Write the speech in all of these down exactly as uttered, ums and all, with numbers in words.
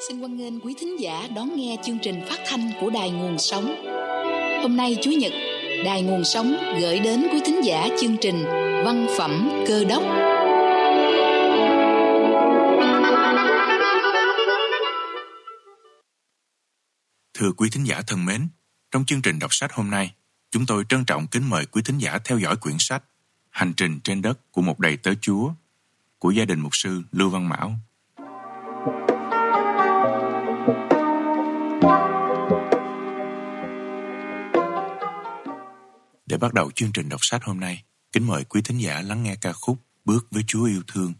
Xin hoan nghênh quý thính giả đón nghe chương trình phát thanh của Đài Nguồn Sống. Hôm nay Chủ nhật, Đài Nguồn Sống gửi đến quý thính giả chương trình Văn phẩm Cơ đốc. Thưa quý thính giả thân mến, trong chương trình đọc sách hôm nay, chúng tôi trân trọng kính mời quý thính giả theo dõi quyển sách Hành trình trên đất của một đầy tớ Chúa của gia đình mục sư Lưu Văn Mão. Để bắt đầu chương trình đọc sách hôm nay, kính mời quý thính giả lắng nghe ca khúc Bước với Chúa yêu thương.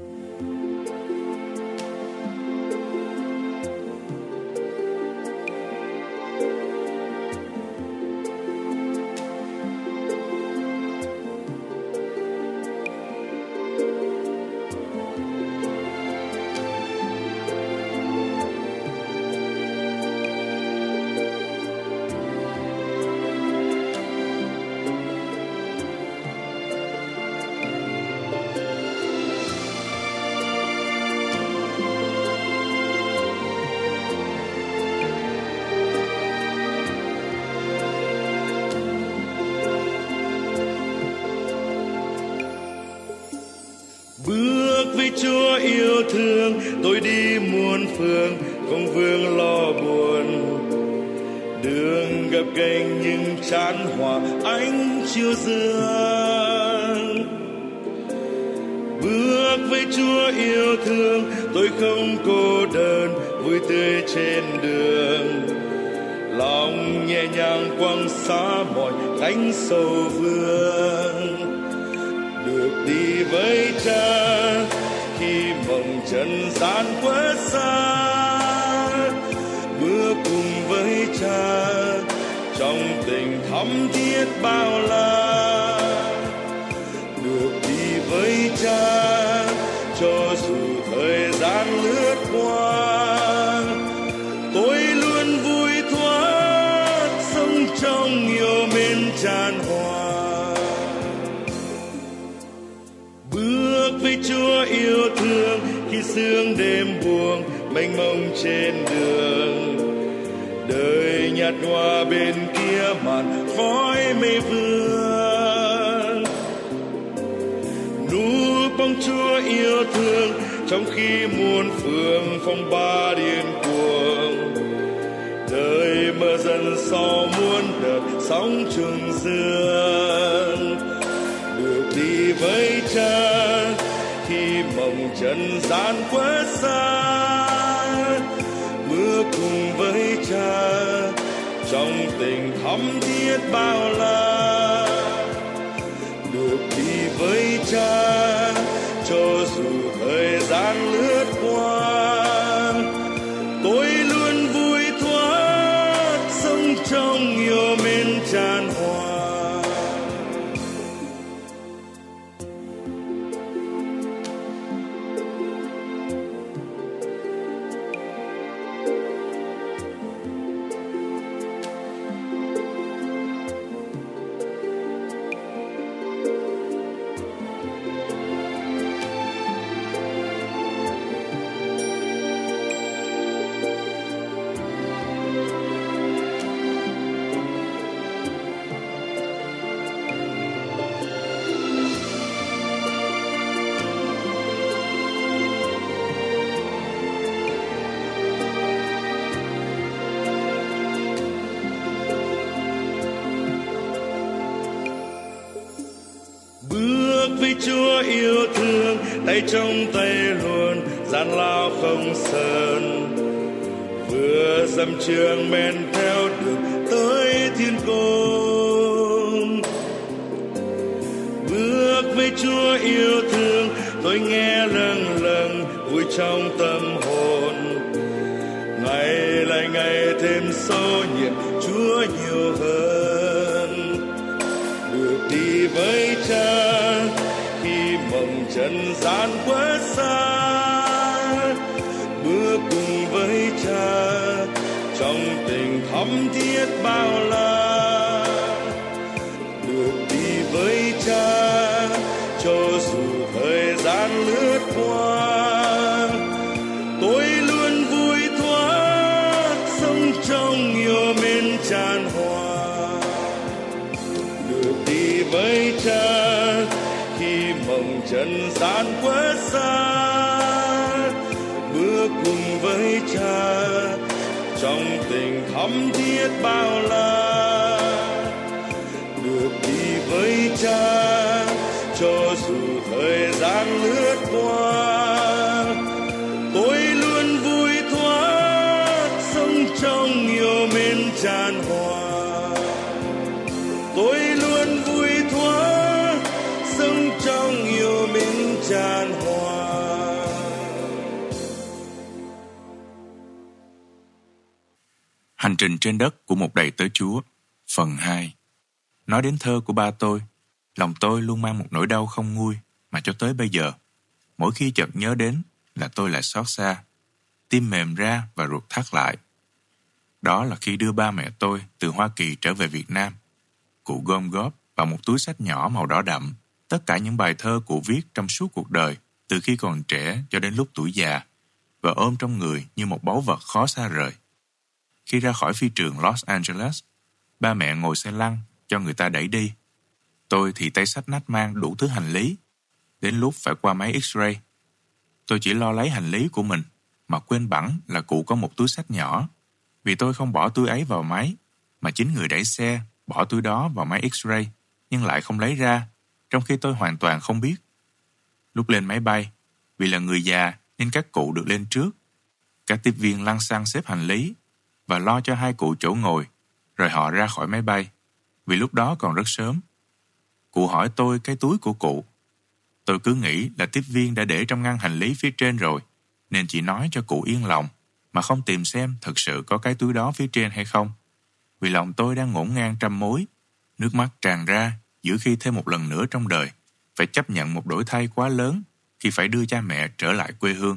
Bước với Chúa yêu thương, tôi đi muôn phương, không vương lo buồn. Đường gập ghềnh nhưng chan hòa ánh chiều dương. Bước với Chúa yêu thương, tôi không cô đơn, vui tươi trên đường. Lòng nhẹ nhàng quăng xa mọi cánh sầu vương. Được đi với Cha khi mộng trần gian quá xa, bước cùng với Cha trong tình thắm thiết bao la. Được đi với Cha cho dù thời gian lướt qua, tôi luôn vui thoát sống trong yêu mến chan hòa. Bước với Chúa yêu thương khi sương đêm buông mênh mông trên đường. Đời nhạt nhòa bên kia màn khói mây vương. Núp bóng Chúa yêu thương trong khi muôn phương phong ba điên cuồng. Đời mơ dần sau muôn đợt sóng trùng dương. Được đi với Cha khi mộng trần gian quá xa, bước cùng với Cha trong tình thắm thiết bao la. Được đi với Cha cho dù thời gian lướt qua, tôi luôn vui thoát sống trong yêu mến chan hòa. Với Chúa yêu thương, tay trong tay luôn gian lao không sơn. Vừa dặm trường men theo đường tới thiên cung. Bước với Chúa yêu thương, tôi nghe lâng lâng vui trong tâm hồn. Ngày lại ngày thêm sâu nhiệm Chúa nhiều hơn. Được đi với Cha khi mộng trần gian quá xa, bước cùng với Cha trong tình thắm thiết bao la. Được đi với Cha cho dù thời gian lướt qua, tôi luôn vui với Cha khi mộng trần gian quá xa, bước cùng với Cha trong tình thắm thiết bao la, được đi với Cha cho dù thời gian lướt qua, tôi luôn vui thoát sống trong yêu mến tràn hòa. Tôi luôn vui thoát sống trong yêu mến tràn hòa. Hành trình trên đất của một đầy tớ Chúa, phần hai. Nói đến thơ của ba tôi, lòng tôi luôn mang một nỗi đau không nguôi mà cho tới bây giờ. Mỗi khi chợt nhớ đến là tôi lại xót xa, tim mềm ra và ruột thắt lại. Đó là khi đưa ba mẹ tôi từ Hoa Kỳ trở về Việt Nam. Cụ gom góp vào một túi xách nhỏ màu đỏ đậm tất cả những bài thơ cụ viết trong suốt cuộc đời, từ khi còn trẻ cho đến lúc tuổi già, và ôm trong người như một báu vật khó xa rời. Khi ra khỏi phi trường Los Angeles, ba mẹ ngồi xe lăn cho người ta đẩy đi. Tôi thì tay xách nách mang đủ thứ hành lý. Đến lúc phải qua máy X-ray, tôi chỉ lo lấy hành lý của mình mà quên bẵng là cụ có một túi xách nhỏ. Vì tôi không bỏ túi ấy vào máy, mà chính người đẩy xe bỏ túi đó vào máy X-ray nhưng lại không lấy ra, trong khi tôi hoàn toàn không biết. Lúc lên máy bay, vì là người già nên các cụ được lên trước. Các tiếp viên lăn xăng xếp hành lý và lo cho hai cụ chỗ ngồi, rồi họ ra khỏi máy bay, vì lúc đó còn rất sớm. Cụ hỏi tôi cái túi của cụ. Tôi cứ nghĩ là tiếp viên đã để trong ngăn hành lý phía trên rồi, nên chỉ nói cho cụ yên lòng, mà không tìm xem thực sự có cái túi đó phía trên hay không. Vì lòng tôi đang ngổn ngang trăm mối, nước mắt tràn ra giữa khi thêm một lần nữa trong đời phải chấp nhận một đổi thay quá lớn khi phải đưa cha mẹ trở lại quê hương.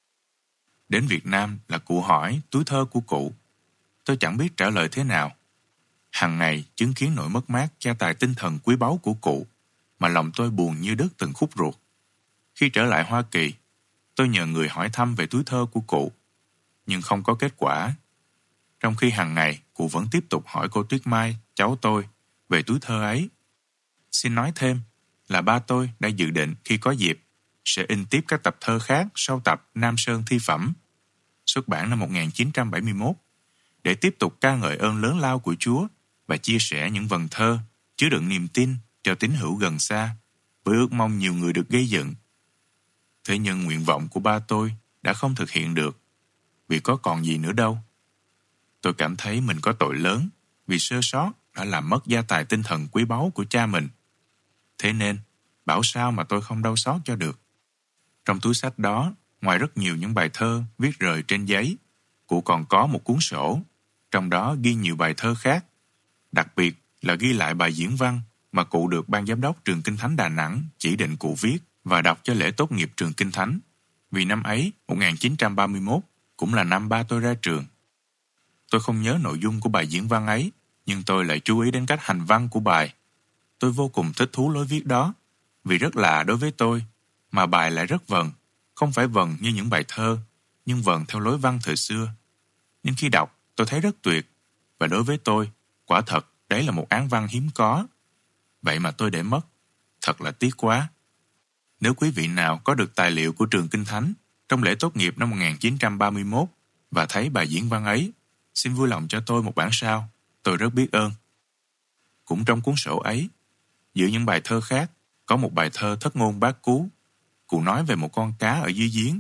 Đến Việt Nam là cụ hỏi túi thơ của cụ. Tôi chẳng biết trả lời thế nào. Hằng ngày chứng kiến nỗi mất mát gia tài tinh thần quý báu của cụ, mà lòng tôi buồn như đứt từng khúc ruột. Khi trở lại Hoa Kỳ, tôi nhờ người hỏi thăm về túi thơ của cụ, nhưng không có kết quả. Trong khi hàng ngày cụ vẫn tiếp tục hỏi cô Tuyết Mai, cháu tôi, về túi thơ ấy. Xin nói thêm là ba tôi đã dự định khi có dịp sẽ in tiếp các tập thơ khác sau tập Nam Sơn Thi Phẩm, xuất bản năm một nghìn chín trăm bảy mươi mốt, để tiếp tục ca ngợi ơn lớn lao của Chúa và chia sẻ những vần thơ chứa đựng niềm tin cho tín hữu gần xa, với ước mong nhiều người được gây dựng. Thế nhưng nguyện vọng của ba tôi đã không thực hiện được, vì có còn gì nữa đâu. Tôi cảm thấy mình có tội lớn vì sơ sót đã làm mất gia tài tinh thần quý báu của cha mình. Thế nên, bảo sao mà tôi không đau xót cho được. Trong túi xách đó, ngoài rất nhiều những bài thơ viết rời trên giấy, cụ còn có một cuốn sổ, trong đó ghi nhiều bài thơ khác. Đặc biệt là ghi lại bài diễn văn mà cụ được ban giám đốc trường Kinh Thánh Đà Nẵng chỉ định cụ viết và đọc cho lễ tốt nghiệp trường Kinh Thánh. Vì năm ấy, một nghìn chín trăm ba mươi mốt, cũng là năm ba tôi ra trường. Tôi không nhớ nội dung của bài diễn văn ấy, nhưng tôi lại chú ý đến cách hành văn của bài. Tôi vô cùng thích thú lối viết đó, vì rất lạ đối với tôi, mà bài lại rất vần, không phải vần như những bài thơ, nhưng vần theo lối văn thời xưa. Nhưng khi đọc, tôi thấy rất tuyệt, và đối với tôi, quả thật đấy là một áng văn hiếm có. Vậy mà tôi để mất, thật là tiếc quá. Nếu quý vị nào có được tài liệu của trường Kinh Thánh trong lễ tốt nghiệp năm một nghìn chín trăm ba mươi mốt và thấy bài diễn văn ấy, xin vui lòng cho tôi một bản sao, tôi rất biết ơn. Cũng trong cuốn sổ ấy, giữa những bài thơ khác, có một bài thơ Thất ngôn bát cú. Cụ nói về một con cá ở dưới giếng.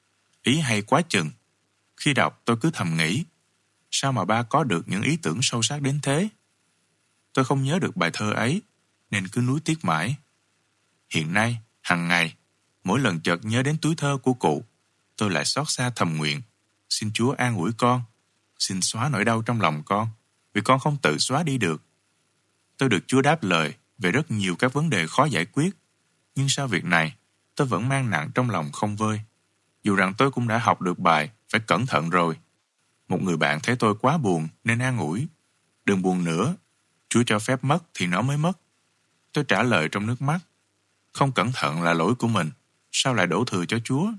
Ý hay quá chừng. Khi đọc tôi cứ thầm nghĩ, sao mà ba có được những ý tưởng sâu sắc đến thế? Tôi không nhớ được bài thơ ấy, nên cứ nuối tiếc mãi. Hiện nay, hằng ngày, mỗi lần chợt nhớ đến túi thơ của cụ, tôi lại xót xa thầm nguyện, xin Chúa an ủi con, xin xóa nỗi đau trong lòng con, vì con không tự xóa đi được. Tôi được Chúa đáp lời về rất nhiều các vấn đề khó giải quyết, nhưng sau việc này, tôi vẫn mang nặng trong lòng không vơi. Dù rằng tôi cũng đã học được bài, phải cẩn thận rồi. Một người bạn thấy tôi quá buồn nên an ủi, đừng buồn nữa, Chúa cho phép mất thì nó mới mất. Tôi trả lời trong nước mắt, không cẩn thận là lỗi của mình, sao lại đổ thừa cho Chúa?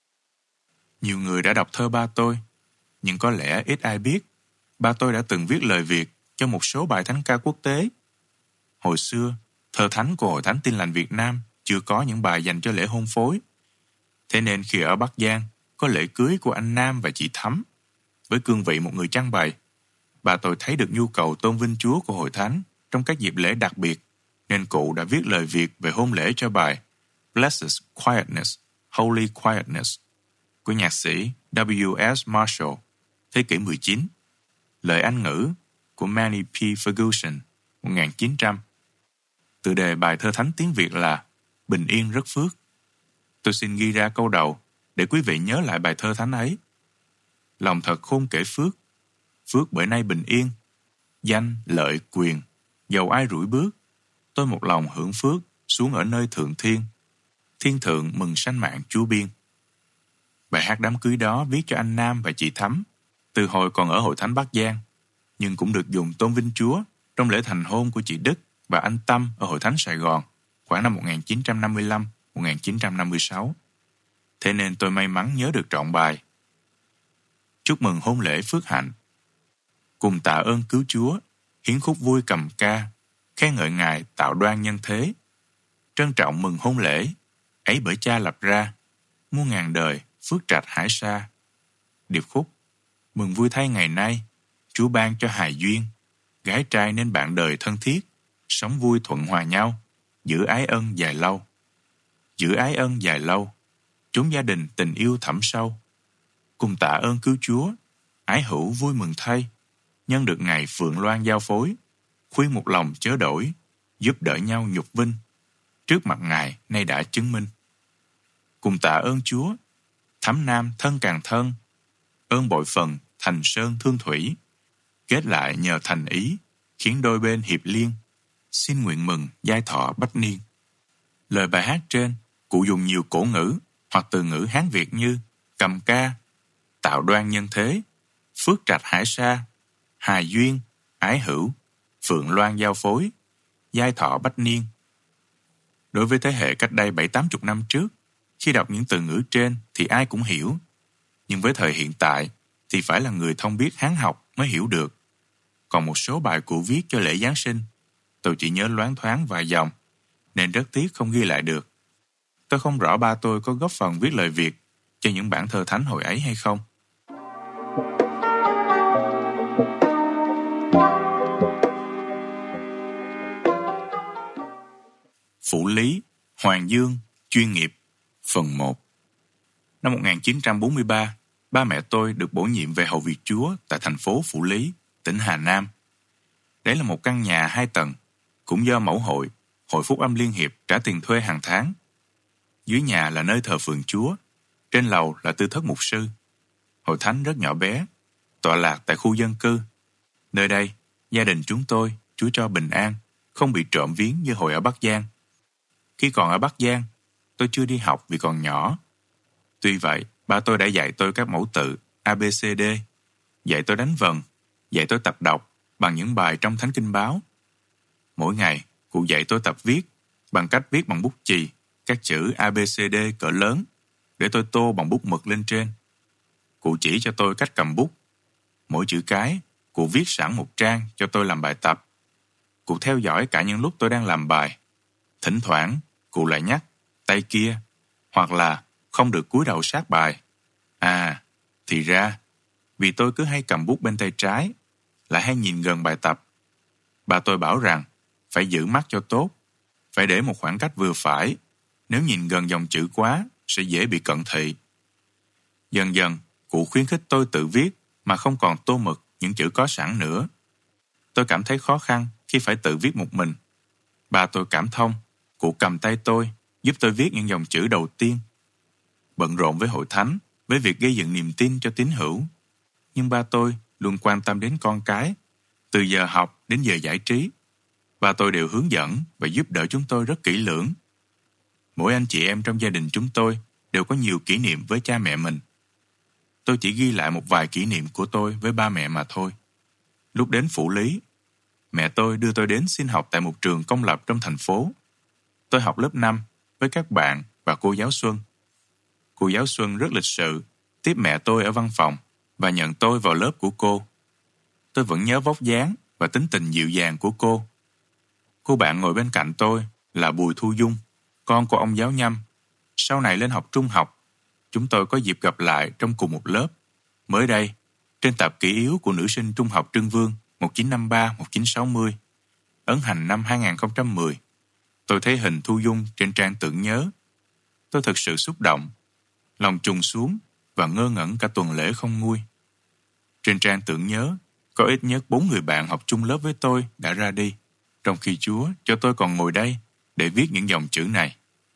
Nhiều người đã đọc thơ ba tôi, nhưng có lẽ ít ai biết, ba tôi đã từng viết lời Việt cho một số bài thánh ca quốc tế. Hồi xưa, Thơ thánh của Hội Thánh Tin Lành Việt Nam chưa có những bài dành cho lễ hôn phối. Thế nên khi ở Bắc Giang có lễ cưới của anh Nam và chị Thắm, với cương vị một người trang bày, bà tôi thấy được nhu cầu tôn vinh Chúa của Hội Thánh trong các dịp lễ đặc biệt, nên cụ đã viết lời Việt về hôn lễ cho bài Blessed Quietness, Holy Quietness của nhạc sĩ W S Marshall, thế kỷ mười chín, lời Anh ngữ của Manny P. Ferguson, một nghìn chín trăm. Tựa đề bài thơ thánh tiếng Việt là Bình yên rất phước. Tôi xin ghi ra câu đầu để quý vị nhớ lại bài thơ thánh ấy. Lòng thật khôn kể phước, phước bởi nay bình yên, danh, lợi, quyền, dầu ai rủi bước, tôi một lòng hưởng phước xuống ở nơi thượng thiên, thiên thượng mừng sanh mạng Chúa biên. Bài hát đám cưới đó viết cho anh Nam và chị Thắm từ hồi còn ở Hội Thánh Bắc Giang, nhưng cũng được dùng tôn vinh Chúa trong lễ thành hôn của chị Đức và anh Tâm ở Hội Thánh Sài Gòn khoảng năm một nghìn chín trăm năm mươi lăm đến một nghìn chín trăm năm mươi sáu. Thế nên tôi may mắn nhớ được trọn bài. Chúc mừng hôn lễ phước hạnh. Cùng tạ ơn cứu Chúa, hiến khúc vui cầm ca, khen ngợi Ngài tạo đoan nhân thế. Trân trọng mừng hôn lễ, ấy bởi Cha lập ra, muôn ngàn đời phước trạch hải sa. Điệp khúc, mừng vui thay ngày nay, Chúa ban cho hài duyên, gái trai nên bạn đời thân thiết, sống vui thuận hòa nhau, giữ ái ân dài lâu. Giữ ái ân dài lâu, chốn gia đình tình yêu thẳm sâu. Cùng tạ ơn cứu Chúa, ái hữu vui mừng thay, nhân được ngày Phượng Loan giao phối, khuyên một lòng chớ đổi, giúp đỡ nhau nhục vinh, trước mặt Ngài nay đã chứng minh. Cùng tạ ơn Chúa, thắm nam thân càng thân, ơn bội phần thành sơn thương thủy, kết lại nhờ thành ý, khiến đôi bên hiệp liên, xin nguyện mừng giai thọ bách niên. Lời bài hát trên, cụ dùng nhiều cổ ngữ hoặc từ ngữ Hán Việt như cầm ca, tạo đoan nhân thế, phước trạch hải sa, hài duyên, ái hữu, phượng loan giao phối, giai thọ bách niên. Đối với thế hệ cách đây bảy tám chục năm trước, khi đọc những từ ngữ trên thì ai cũng hiểu. Nhưng với thời hiện tại thì phải là người thông biết Hán học mới hiểu được. Còn một số bài cụ viết cho lễ Giáng sinh, tôi chỉ nhớ loáng thoáng vài dòng, nên rất tiếc không ghi lại được. Tôi không rõ ba tôi có góp phần viết lời Việt cho những bản thơ thánh hồi ấy hay không. Phủ Lý, Hoàng Dương, chuyên nghiệp, phần một. Năm một nghìn chín trăm bốn mươi ba, ba mẹ tôi được bổ nhiệm về hầu việc Chúa tại thành phố Phủ Lý, tỉnh Hà Nam. Đấy là một căn nhà hai tầng, cũng do mẫu hội, Hội Phúc Âm Liên Hiệp trả tiền thuê hàng tháng. Dưới nhà là nơi thờ phượng Chúa, trên lầu là tư thất mục sư. Hội thánh rất nhỏ bé, tọa lạc tại khu dân cư. Nơi đây, gia đình chúng tôi, Chúa cho bình an, không bị trộm viếng như hồi ở Bắc Giang. Khi còn ở Bắc Giang, tôi chưa đi học vì còn nhỏ. Tuy vậy, ba tôi đã dạy tôi các mẫu tự A B C D, dạy tôi đánh vần, dạy tôi tập đọc bằng những bài trong Thánh Kinh Báo. Mỗi ngày, cụ dạy tôi tập viết bằng cách viết bằng bút chì các chữ A B C D cỡ lớn để tôi tô bằng bút mực lên trên. Cụ chỉ cho tôi cách cầm bút. Mỗi chữ cái, cụ viết sẵn một trang cho tôi làm bài tập. Cụ theo dõi cả những lúc tôi đang làm bài. Thỉnh thoảng, cụ lại nhắc tay kia, hoặc là không được cúi đầu sát bài. À, thì ra, vì tôi cứ hay cầm bút bên tay trái, lại hay nhìn gần bài tập. Bà tôi bảo rằng phải giữ mắt cho tốt, phải để một khoảng cách vừa phải. Nếu nhìn gần dòng chữ quá, sẽ dễ bị cận thị. Dần dần, cụ khuyến khích tôi tự viết mà không còn tô mực những chữ có sẵn nữa. Tôi cảm thấy khó khăn khi phải tự viết một mình. Bà tôi cảm thông, cụ cầm tay tôi, giúp tôi viết những dòng chữ đầu tiên. Bận rộn với hội thánh, với việc gây dựng niềm tin cho tín hữu. Nhưng ba tôi luôn quan tâm đến con cái, từ giờ học đến giờ giải trí. Ba tôi đều hướng dẫn và giúp đỡ chúng tôi rất kỹ lưỡng. Mỗi anh chị em trong gia đình chúng tôi đều có nhiều kỷ niệm với cha mẹ mình. Tôi chỉ ghi lại một vài kỷ niệm của tôi với ba mẹ mà thôi. Lúc đến Phủ Lý, mẹ tôi đưa tôi đến xin học tại một trường công lập trong thành phố. Tôi học lớp năm với các bạn và cô giáo Xuân. Cô giáo Xuân rất lịch sự, tiếp mẹ tôi ở văn phòng và nhận tôi vào lớp của cô. Tôi vẫn nhớ vóc dáng và tính tình dịu dàng của cô. Cô bạn ngồi bên cạnh tôi là Bùi Thu Dung, con của ông giáo nhâm. Sau này lên học trung học, chúng tôi có dịp gặp lại trong cùng một lớp. Mới đây, trên tập kỷ yếu của nữ sinh trung học Trưng Vương một chín năm ba một chín sáu không, ấn hành năm hai không một không, tôi thấy hình Thu Dung trên trang tưởng nhớ. Tôi thực sự xúc động, lòng trùng xuống và ngơ ngẩn cả tuần lễ không nguôi. Trên trang tưởng nhớ, có ít nhất bốn người bạn học chung lớp với tôi đã ra đi, trong khi Chúa cho tôi còn ngồi đây để viết những dòng chữ này.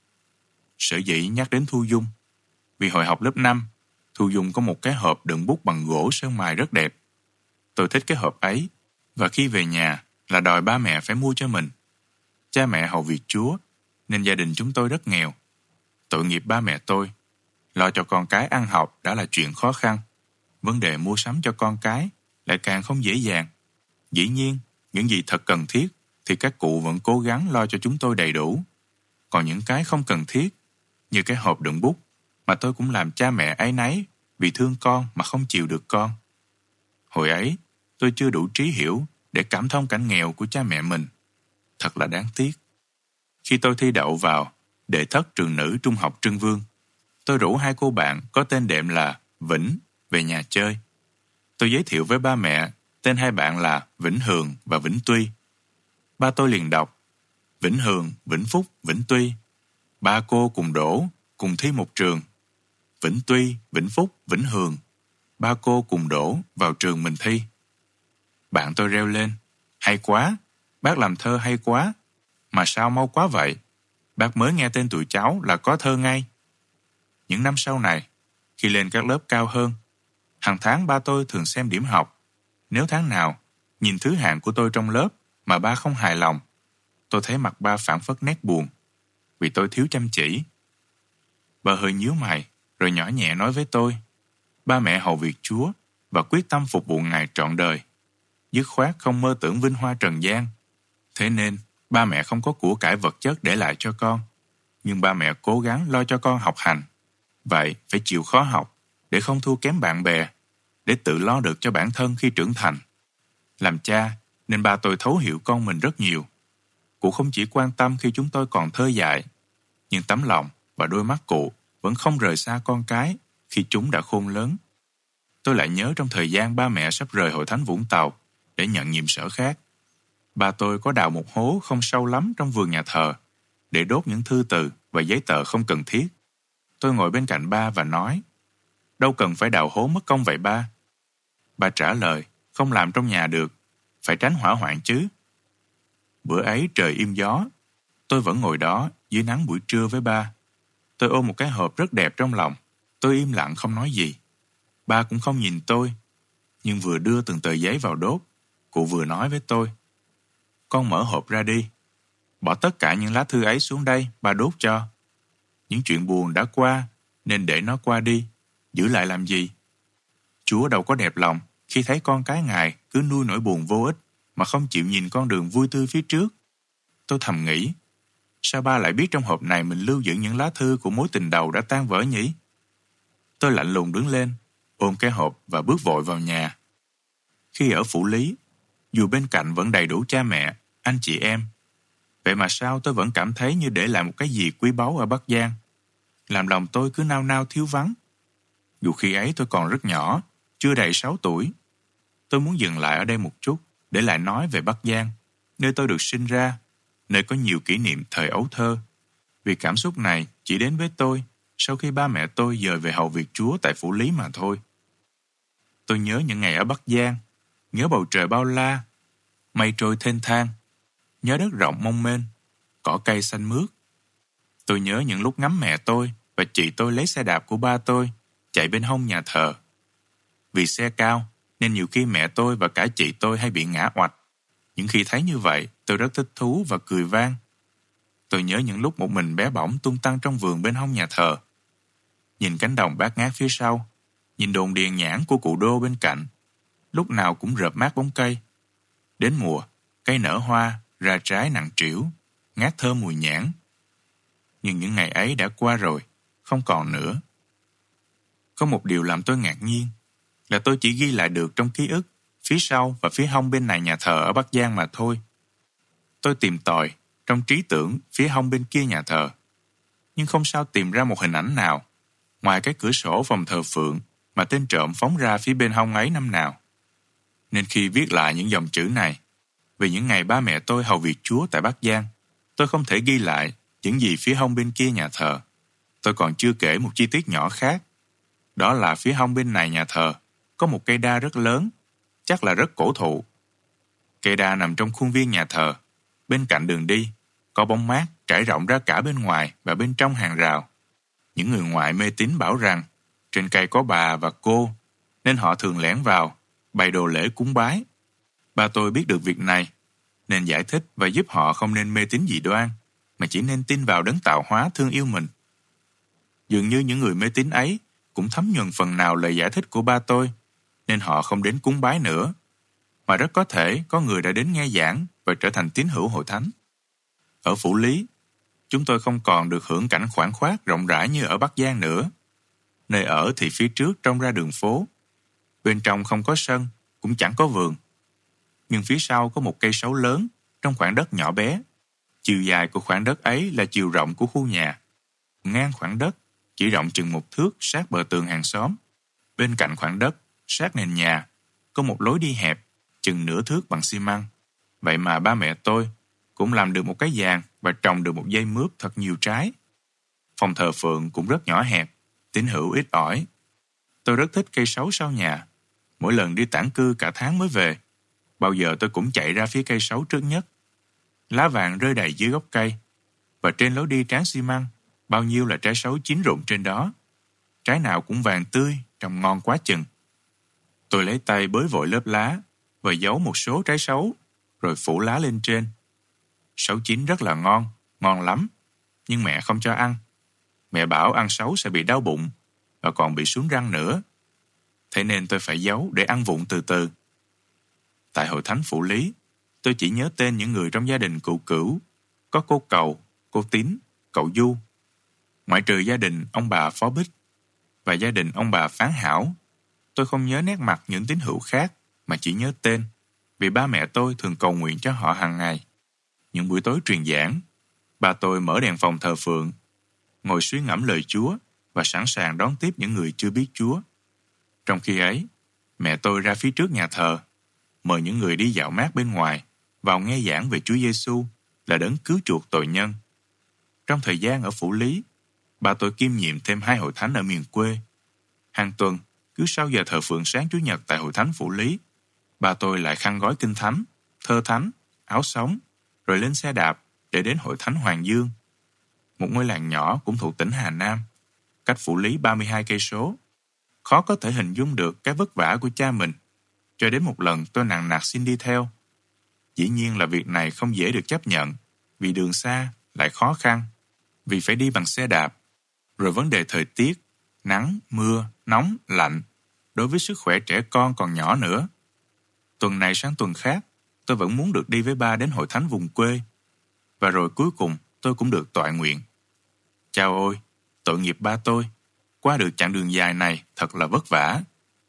Sở dĩ nhắc đến Thu Dung, vì hồi học lớp năm, Thu Dung có một cái hộp đựng bút bằng gỗ sơn mài rất đẹp. Tôi thích cái hộp ấy, và khi về nhà là đòi ba mẹ phải mua cho mình. Cha mẹ hầu việc Chúa, nên gia đình chúng tôi rất nghèo. Tội nghiệp ba mẹ tôi, lo cho con cái ăn học đã là chuyện khó khăn. Vấn đề mua sắm cho con cái lại càng không dễ dàng. Dĩ nhiên, những gì thật cần thiết thì các cụ vẫn cố gắng lo cho chúng tôi đầy đủ. Còn những cái không cần thiết, như cái hộp đựng bút, mà tôi cũng làm cha mẹ áy náy vì thương con mà không chịu được con. Hồi ấy, tôi chưa đủ trí hiểu để cảm thông cảnh nghèo của cha mẹ mình. Thật là đáng tiếc. Khi tôi thi đậu vào đệ thất trường nữ trung học Trưng Vương, tôi rủ hai cô bạn có tên đệm là Vĩnh về nhà chơi. Tôi giới thiệu với ba mẹ tên hai bạn là Vĩnh Hường và Vĩnh Tuy. Ba tôi liền đọc: Vĩnh Hường, Vĩnh Phúc, Vĩnh Tuy. Ba cô cùng đỗ, cùng thi một trường. Vĩnh Tuy, Vĩnh Phúc, Vĩnh Hường. Ba cô cùng đỗ vào trường mình thi. Bạn tôi reo lên: hay quá, bác làm thơ hay quá. Mà sao mau quá vậy? Bác mới nghe tên tụi cháu là có thơ ngay. Những năm sau này, khi lên các lớp cao hơn, hàng tháng ba tôi thường xem điểm học. Nếu tháng nào nhìn thứ hạng của tôi trong lớp mà ba không hài lòng, tôi thấy mặt ba phảng phất nét buồn, vì tôi thiếu chăm chỉ. Ba hơi nhíu mày, rồi nhỏ nhẹ nói với tôi: ba mẹ hầu việc Chúa và quyết tâm phục vụ Ngài trọn đời, dứt khoát không mơ tưởng vinh hoa trần gian. Thế nên, ba mẹ không có của cải vật chất để lại cho con, nhưng ba mẹ cố gắng lo cho con học hành. Vậy phải chịu khó học để không thua kém bạn bè, để tự lo được cho bản thân khi trưởng thành. Làm cha nên ba tôi thấu hiểu con mình rất nhiều. Cụ không chỉ quan tâm khi chúng tôi còn thơ dại, nhưng tấm lòng và đôi mắt cụ vẫn không rời xa con cái khi chúng đã khôn lớn. Tôi lại nhớ trong thời gian ba mẹ sắp rời Hội Thánh Vũng Tàu để nhận nhiệm sở khác, ba tôi có đào một hố không sâu lắm trong vườn nhà thờ để đốt những thư từ và giấy tờ không cần thiết. Tôi ngồi bên cạnh ba và nói: đâu cần phải đào hố mất công vậy ba. Ba trả lời: không làm trong nhà được, phải tránh hỏa hoạn chứ. Bữa ấy trời im gió, tôi vẫn ngồi đó dưới nắng buổi trưa với ba. Tôi ôm một cái hộp rất đẹp trong lòng. Tôi im lặng không nói gì. Ba cũng không nhìn tôi, nhưng vừa đưa từng tờ giấy vào đốt, cụ vừa nói với tôi: con mở hộp ra đi, bỏ tất cả những lá thư ấy xuống đây, ba đốt cho. Những chuyện buồn đã qua nên để nó qua đi, giữ lại làm gì? Chúa đâu có đẹp lòng khi thấy con cái Ngài cứ nuôi nỗi buồn vô ích mà không chịu nhìn con đường vui tươi phía trước. Tôi thầm nghĩ, sao ba lại biết trong hộp này mình lưu giữ những lá thư của mối tình đầu đã tan vỡ nhỉ? Tôi lạnh lùng đứng lên, ôm cái hộp và bước vội vào nhà. Khi ở Phủ Lý, dù bên cạnh vẫn đầy đủ cha mẹ, anh chị em, vậy mà sao tôi vẫn cảm thấy như để lại một cái gì quý báu ở Bắc Giang, làm lòng tôi cứ nao nao thiếu vắng. Dù khi ấy tôi còn rất nhỏ, chưa đầy sáu tuổi. Tôi muốn dừng lại ở đây một chút để lại nói về Bắc Giang, nơi tôi được sinh ra, nơi có nhiều kỷ niệm thời ấu thơ. Vì cảm xúc này chỉ đến với tôi sau khi ba mẹ tôi dời về hầu việc Chúa tại Phủ Lý mà thôi. Tôi nhớ những ngày ở Bắc Giang, nhớ bầu trời bao la, mây trôi thênh thang, nhớ đất rộng mông mênh, cỏ cây xanh mướt. Tôi nhớ những lúc ngắm mẹ tôi và chị tôi lấy xe đạp của ba tôi chạy bên hông nhà thờ. Vì xe cao nên nhiều khi mẹ tôi và cả chị tôi hay bị ngã oạch. Những khi thấy như vậy, tôi rất thích thú và cười vang. Tôi nhớ những lúc một mình bé bỏng tung tăng trong vườn bên hông nhà thờ. Nhìn cánh đồng bát ngát phía sau, nhìn đồn điền nhãn của cụ Đô bên cạnh, lúc nào cũng rợp mát bóng cây. Đến mùa, cây nở hoa, ra trái nặng trĩu, ngát thơm mùi nhãn. Nhưng những ngày ấy đã qua rồi, không còn nữa. Có một điều làm tôi ngạc nhiên, là tôi chỉ ghi lại được trong ký ức, phía sau và phía hông bên này nhà thờ ở Bắc Giang mà thôi. Tôi tìm tòi trong trí tưởng phía hông bên kia nhà thờ, nhưng không sao tìm ra một hình ảnh nào ngoài cái cửa sổ phòng thờ phượng mà tên trộm phóng ra phía bên hông ấy năm nào. Nên khi viết lại những dòng chữ này về những ngày ba mẹ tôi hầu việc Chúa tại Bắc Giang, tôi không thể ghi lại những gì phía hông bên kia nhà thờ. Tôi còn chưa kể một chi tiết nhỏ khác, đó là phía hông bên này nhà thờ có một cây đa rất lớn, chắc là rất cổ thụ. Cây đa nằm trong khuôn viên nhà thờ, bên cạnh đường đi, có bóng mát trải rộng ra cả bên ngoài và bên trong hàng rào. Những người ngoại mê tín bảo rằng trên cây có bà và cô, nên họ thường lẻn vào, bày đồ lễ cúng bái. Ba tôi biết được việc này, nên giải thích và giúp họ không nên mê tín dị đoan, mà chỉ nên tin vào đấng tạo hóa thương yêu mình. Dường như những người mê tín ấy cũng thấm nhuần phần nào lời giải thích của ba tôi, nên họ không đến cúng bái nữa, mà rất có thể có người đã đến nghe giảng và trở thành tín hữu hội thánh. Ở Phủ Lý, chúng tôi không còn được hưởng cảnh khoáng khoát rộng rãi như ở Bắc Giang nữa. Nơi ở thì phía trước trông ra đường phố, bên trong không có sân, cũng chẳng có vườn. Nhưng phía sau có một cây sấu lớn trong khoảng đất nhỏ bé. Chiều dài của khoảng đất ấy là chiều rộng của khu nhà. Ngang khoảng đất chỉ rộng chừng một thước sát bờ tường hàng xóm. Bên cạnh khoảng đất, sát nền nhà, có một lối đi hẹp, chừng nửa thước bằng xi măng. Vậy mà ba mẹ tôi cũng làm được một cái giàn và trồng được một dây mướp thật nhiều trái. Phòng thờ phượng cũng rất nhỏ hẹp, tín hữu ít ỏi. Tôi rất thích cây sấu sau nhà. Mỗi lần đi tản cư cả tháng mới về, bao giờ tôi cũng chạy ra phía cây sấu trước nhất. Lá vàng rơi đầy dưới gốc cây, và trên lối đi tráng xi măng, bao nhiêu là trái sấu chín rụng trên đó. Trái nào cũng vàng tươi, trông ngon quá chừng. Tôi lấy tay bới vội lớp lá và giấu một số trái sấu, rồi phủ lá lên trên. Sấu chín rất là ngon, ngon lắm, nhưng mẹ không cho ăn. Mẹ bảo ăn sấu sẽ bị đau bụng, và còn bị sún răng nữa. Thế nên tôi phải giấu để ăn vụng từ từ. Tại hội thánh Phủ Lý, tôi chỉ nhớ tên những người trong gia đình cụ Cửu, có cô Cầu, cô Tín, cậu Du. Ngoại trừ gia đình ông bà Phó Bích và gia đình ông bà Phán Hảo, tôi không nhớ nét mặt những tín hữu khác mà chỉ nhớ tên, vì ba mẹ tôi thường cầu nguyện cho họ hàng ngày. Những buổi tối truyền giảng, ba tôi mở đèn phòng thờ phượng, ngồi suy ngẫm lời Chúa và sẵn sàng đón tiếp những người chưa biết Chúa. Trong khi ấy, mẹ tôi ra phía trước nhà thờ, mời những người đi dạo mát bên ngoài vào nghe giảng về Chúa Giêsu là đấng cứu chuộc tội nhân. Trong thời gian ở Phủ Lý, ba tôi kiêm nhiệm thêm hai hội thánh ở miền quê. Hàng tuần, cứ sau giờ thờ phượng sáng Chủ nhật tại hội thánh Phủ Lý, ba tôi lại khăn gói kinh thánh, thơ thánh, áo sống, rồi lên xe đạp để đến hội thánh Hoàng Dương, một ngôi làng nhỏ cũng thuộc tỉnh Hà Nam, cách Phủ Lý ba mươi hai cây số. Khó có thể hình dung được cái vất vả của cha mình, cho đến một lần tôi nằng nặc xin đi theo. Dĩ nhiên là việc này không dễ được chấp nhận, vì đường xa lại khó khăn, vì phải đi bằng xe đạp. Rồi vấn đề thời tiết, nắng, mưa, nóng, lạnh, đối với sức khỏe trẻ con còn nhỏ nữa. Tuần này sang tuần khác, tôi vẫn muốn được đi với ba đến hội thánh vùng quê. Và rồi cuối cùng tôi cũng được tọa nguyện. Chao ôi, tội nghiệp ba tôi, qua được chặng đường dài này thật là vất vả.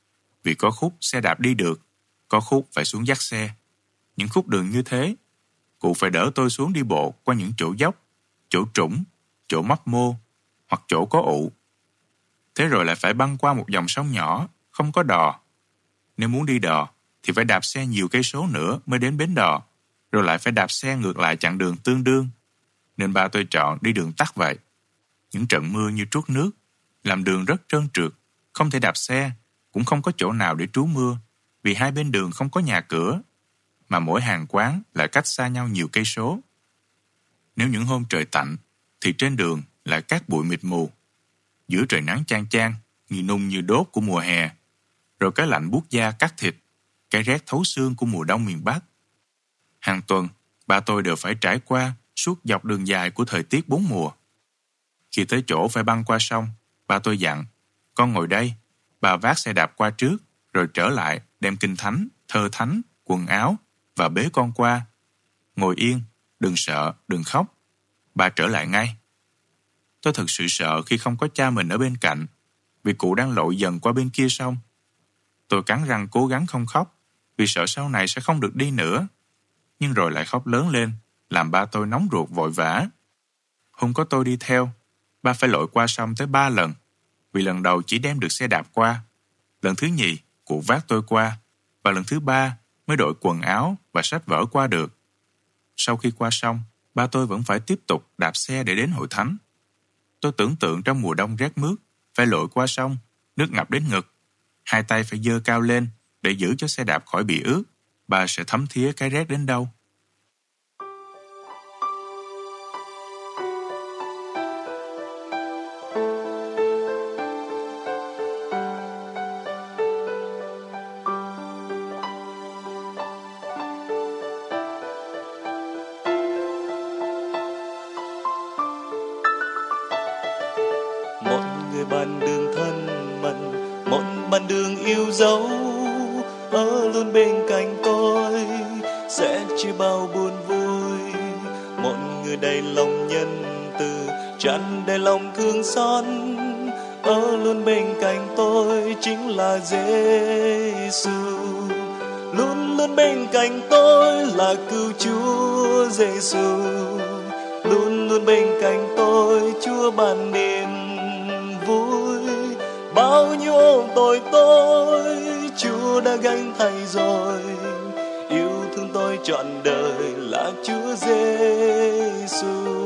Vì có khúc xe đạp đi được, có khúc phải xuống dắt xe. Những khúc đường như thế, cụ phải đỡ tôi xuống đi bộ qua những chỗ dốc, chỗ trũng, chỗ mấp mô, hoặc chỗ có ụ. Thế rồi lại phải băng qua một dòng sông nhỏ, không có đò. Nếu muốn đi đò, thì phải đạp xe nhiều cây số nữa mới đến bến đò, rồi lại phải đạp xe ngược lại chặng đường tương đương. Nên ba tôi chọn đi đường tắt vậy. Những trận mưa như trút nước, làm đường rất trơn trượt, không thể đạp xe, cũng không có chỗ nào để trú mưa, vì hai bên đường không có nhà cửa, mà mỗi hàng quán lại cách xa nhau nhiều cây số. Nếu những hôm trời tạnh, thì trên đường lại cát bụi mịt mù. Giữa trời nắng chang chang, như nung như đốt của mùa hè, rồi cái lạnh buốt da cắt thịt, cái rét thấu xương của mùa đông miền Bắc. Hàng tuần, ba tôi đều phải trải qua suốt dọc đường dài của thời tiết bốn mùa. Khi tới chỗ phải băng qua sông, ba tôi dặn, con ngồi đây, bà vác xe đạp qua trước, rồi trở lại đem kinh thánh, thơ thánh, quần áo và bế con qua. Ngồi yên, đừng sợ, đừng khóc. Bà trở lại ngay. Tôi thực sự sợ khi không có cha mình ở bên cạnh, vì cụ đang lội dần qua bên kia sông. Tôi cắn răng cố gắng không khóc, vì sợ sau này sẽ không được đi nữa. Nhưng rồi lại khóc lớn lên, làm ba tôi nóng ruột vội vã. Hôm có tôi đi theo, ba phải lội qua sông tới ba lần, vì lần đầu chỉ đem được xe đạp qua. Lần thứ nhì, cụ vác tôi qua, và lần thứ ba mới đội quần áo và sách vở qua được. Sau khi qua sông, ba tôi vẫn phải tiếp tục đạp xe để đến hội thánh. Tôi tưởng tượng trong mùa đông rét mướt, phải lội qua sông, nước ngập đến ngực. Hai tay phải giơ cao lên để giữ cho xe đạp khỏi bị ướt. Ba sẽ thấm thía cái rét đến đâu. Một người bạn đường thân mật, một bạn đường yêu dấu, ở luôn bên cạnh tôi, sẽ chia bao buồn vui. Một người đầy lòng nhân từ, tràn đầy lòng thương xót, ở luôn bên cạnh tôi chính là Giêsu. Luôn luôn bên cạnh tôi là cứu Chúa Giêsu. Luôn luôn bên cạnh tôi Chúa ban niềm vui. Bao nhiêu ôm tội tôi Chúa đã gánh thay rồi. Yêu thương tôi trọn đời là Chúa Giêsu.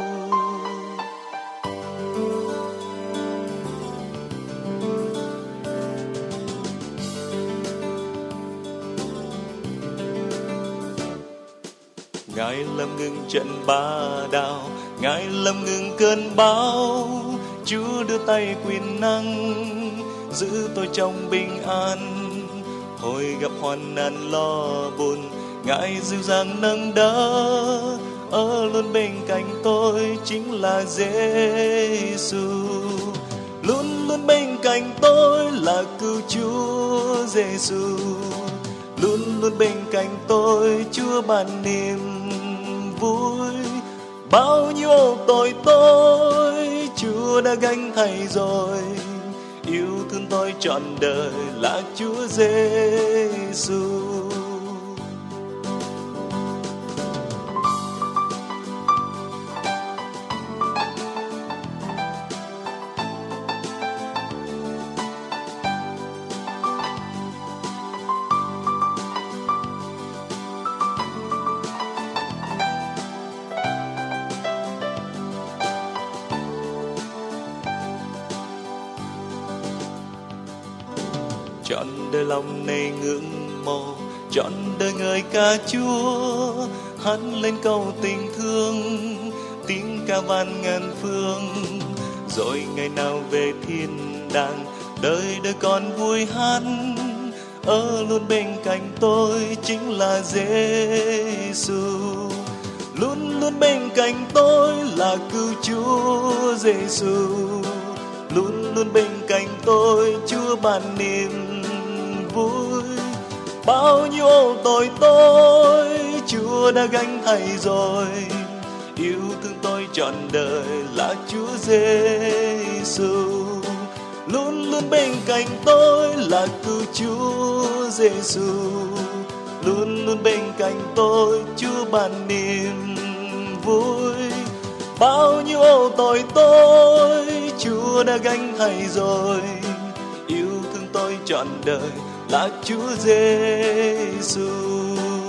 Ngài làm ngừng trận ba đao, Ngài làm ngừng cơn bão. Chúa đưa tay quyền năng giữ tôi trong bình an. Hồi gặp hoạn nạn lo buồn, Ngài dịu dàng nâng đỡ. Ở luôn bên cạnh tôi chính là Giêsu. Luôn luôn bên cạnh tôi là cứu Chúa Giêsu. Luôn luôn bên cạnh tôi Chúa ban niềm vui. Bao nhiêu tội tôi Chúa đã gánh thay rồi. Yêu thương tôi trọn đời là Chúa Giêsu. Trọn đời lòng này ngưỡng mộ, trọn đời ngợi ca Chúa. Hát lên câu tình thương, tiếng ca vang ngàn phương. Rồi ngày nào về thiên đàng, đời đời còn vui hát. Ở luôn bên cạnh tôi chính là Giêsu. Luôn luôn bên cạnh tôi là cứu Chúa Giêsu. Luôn luôn bên cạnh tôi Chúa ban niềm vui. Bao nhiêu tội tôi Chúa đã gánh thay rồi. Yêu thương tôi trọn đời là Chúa Giêsu. Luôn luôn bên cạnh tôi là cứu Chúa Giêsu. Luôn luôn bên cạnh tôi Chúa ban niềm vui. Bao nhiêu tội tôi Chúa đã gánh thay rồi. Yêu thương tôi trọn đời là Chúa Giêsu.